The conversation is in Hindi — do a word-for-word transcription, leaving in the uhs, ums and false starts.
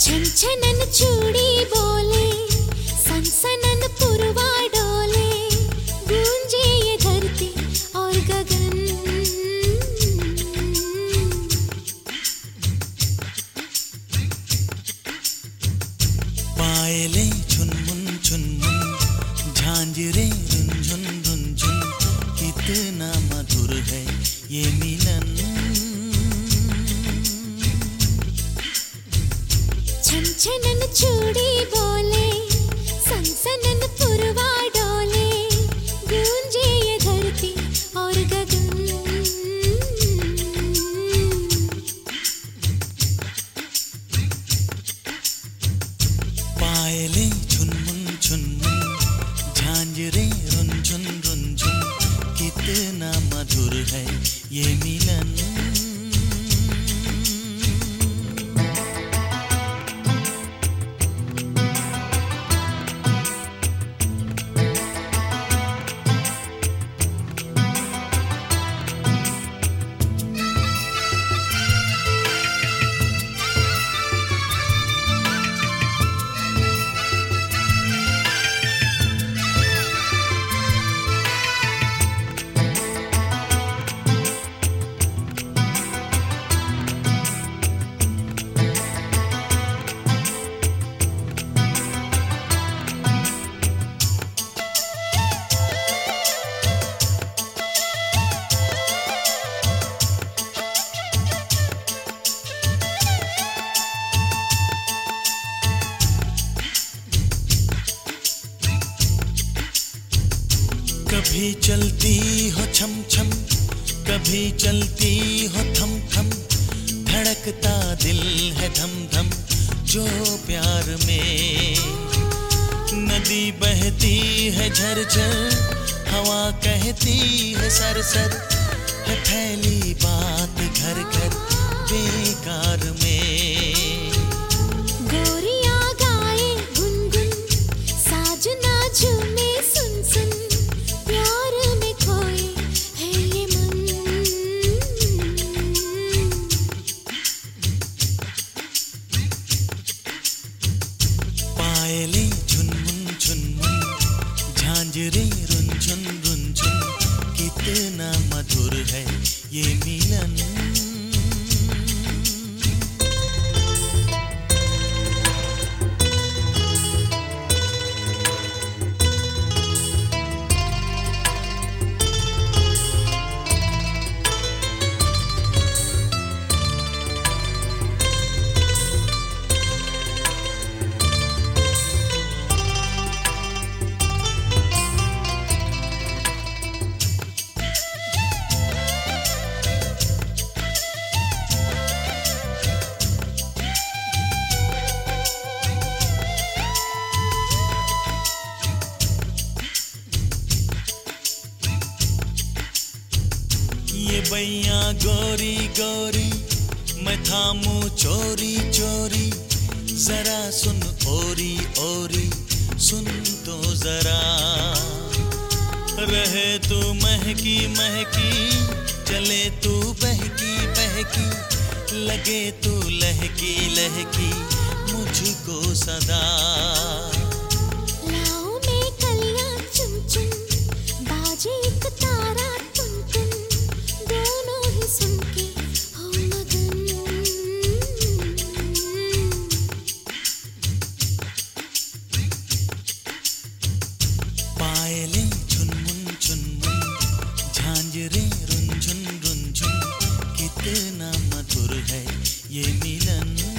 छनछनन चूड़ी बोले, सनसनन पुरवा डोले, गूंजे ये धरती और गगन। पायले झुनमुन झुनमुन, झांझरे रुंझुन रुंझुन, कितना मधुर है ये मिलन। छनछनन चूड़ी बोले, सनसनन पुरवा डोले, गूंजे ये धरती और गगन। पायले झुनमुन झुनमुन, झांझरे रुंझुन रुंझुन, कितना मधुर है ये मिलन। कभी चलती हो छम छम, कभी चलती हो थम थम, धड़कता दिल है धम धम जो प्यार में। नदी बहती है झरझर, हवा कहती है सर सर, है फैली बात घर घर बेकार में। गोरियां गाए गुनगुन, साजना झूमे सुन सुन, प्यार में खोए है ये मन। पायले झुनमुन झुनमुन, झांझरे रुंझुन रुंझुन, कितना मधुर है ये मिलन। ये बैया गोरी गोरी, मैं थामू चोरी चोरी, जरा सुन ओरी ओरी, सुन तो जरा। रहे तू महकी महकी, चले तू बहकी बहकी, लगे तू लहकी लहकी मुझको सदा। लाओ में कलियां चुन चुन, बाजे एक तारा टुन टुन, दोनों ही सुन के हो मगन। पायले झुनमुन झुनमुन, झांझरे रुंझुन रुंझुन, कितना मधुर है ये मिलन।